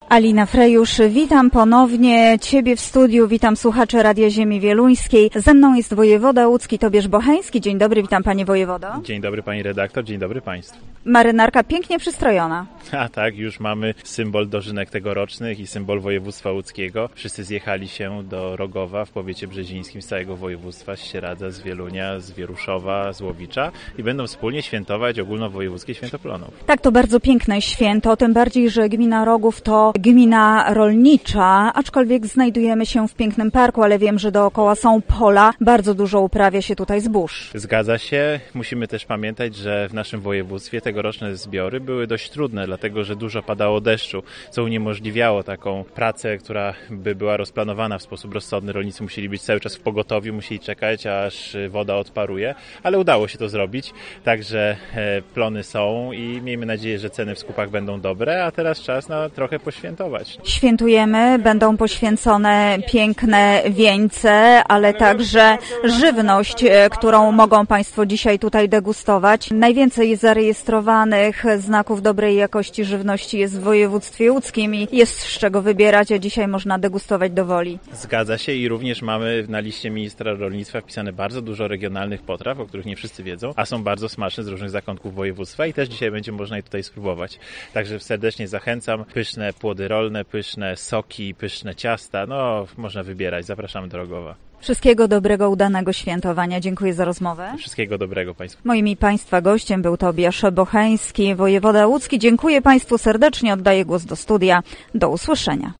Alina Frejusz, witam ponownie Ciebie w studiu, witam słuchaczy Radia Ziemi Wieluńskiej. Ze mną jest wojewoda łódzki Tobiasz Bocheński. Dzień dobry, witam Panie wojewodo. Dzień dobry Pani redaktor, dzień dobry Państwu. Marynarka pięknie przystrojona. A tak, już mamy symbol dożynek tegorocznych i symbol województwa łódzkiego. Wszyscy zjechali się do Rogowa w powiecie brzezińskim z całego województwa, z Sieradza, z Wielunia, z Wieruszowa, z Łowicza i będą wspólnie świętować ogólnowojewódzkie święto plonów. Tak, to bardzo piękne święto, tym bardziej, że gmina Rogów to gmina rolnicza, aczkolwiek znajdujemy się w pięknym parku, ale wiem, że dookoła są pola, bardzo dużo uprawia się tutaj zbóż. Zgadza się. Musimy też pamiętać, że w naszym województwie tegoroczne zbiory były dość trudne, dlatego że dużo padało deszczu, co uniemożliwiało taką pracę, która by była rozplanowana w sposób rozsądny. Rolnicy musieli być cały czas w pogotowiu, musieli czekać, aż woda odparuje, ale udało się to zrobić, także plony są i miejmy nadzieję, że ceny w skupach będą dobre, a teraz czas na trochę poświętować. Świętujemy, będą poświęcone piękne wieńce, ale także żywność, którą mogą Państwo dzisiaj tutaj degustować. Najwięcej zarejestrowanych znaków dobrej jakości żywności jest w województwie łódzkim i jest z czego wybierać, a dzisiaj można degustować do woli. Zgadza się i również mamy na liście ministra rolnictwa wpisane bardzo dużo regionalnych potraw, o których nie wszyscy wiedzą, a są bardzo smaczne z różnych zakątków województwa i też dzisiaj będzie można je tutaj spróbować. Także serdecznie zachęcam. Pyszne płody rolne, pyszne soki, pyszne ciasta, można wybierać. Zapraszamy do Rogowa. Wszystkiego dobrego, udanego świętowania. Dziękuję za rozmowę. Wszystkiego dobrego Państwu. Moim i Państwa gościem był Tobiasz Bocheński, wojewoda łódzki. Dziękuję Państwu serdecznie, oddaję głos do studia. Do usłyszenia.